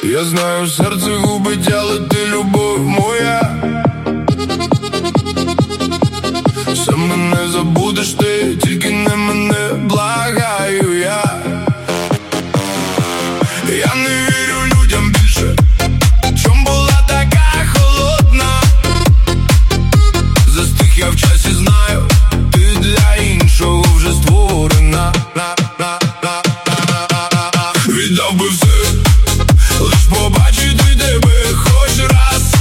Я знаю, серце губить, але ти любов моя. Сам мене забудеш ти, тільки не мене, благаю я. Я не вірю людям більше, чом була така холодна. Застиг я в часі, знаю, ти для іншого вже створена. Віддав би все, лиш побачити тебе хоч раз.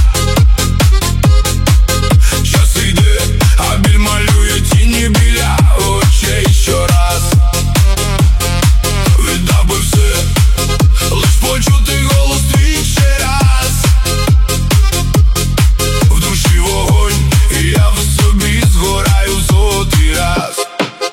Час йде, а біль малює тіні біля очей щораз. Віддав би все, лиш почути голос твій ще раз. В душі вогонь, і я в собі згораю сотий раз.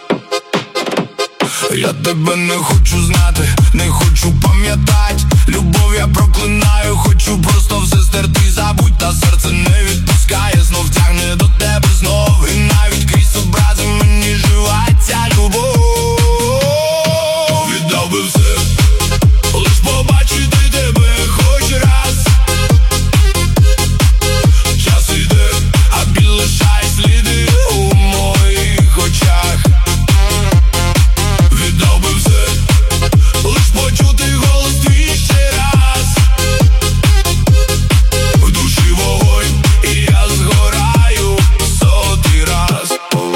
Я тебе не хочу знати, не хочу пам'ятать. Любов я проклинаю, хочу просто все стерти, забудь. Та серце не відпускає, знов тягне до тебе знов. І навіть крізь образи мені жива ця любов. Віддав би все, лиш побачити тебе хоч раз. Час іде, а біль лишає сліди у моїх очах. Віддав би все, лиш почути голос твій ще раз. В душі вогонь, і я згораю сотий раз.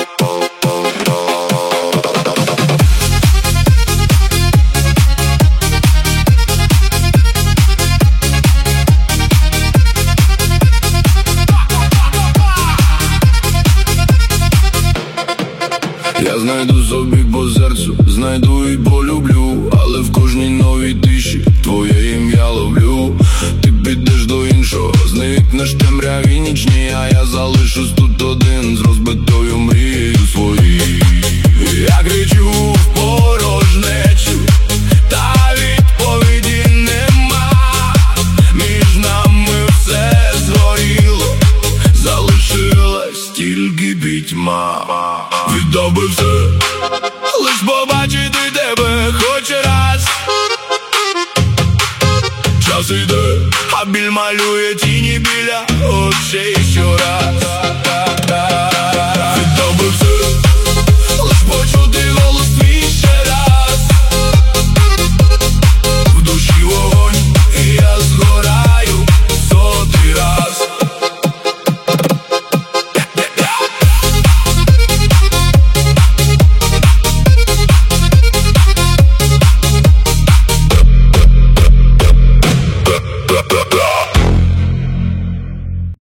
Я знайду собі по серцю, знайду і полюблю, але в кожній новій тиші твоє ім'я ловлю. Ти підеш до іншого, зникнеш темряві нічні, а я залишусь тут один з розбитою мрією своєю. Я кричу в порожнечу, та відповіді нема. Між нами все згоріло, залишилась тільки пітьма. Віддав би все, лиш побачити тебе хоч раз. Час іде, а біль малює тіні біля очей щораз.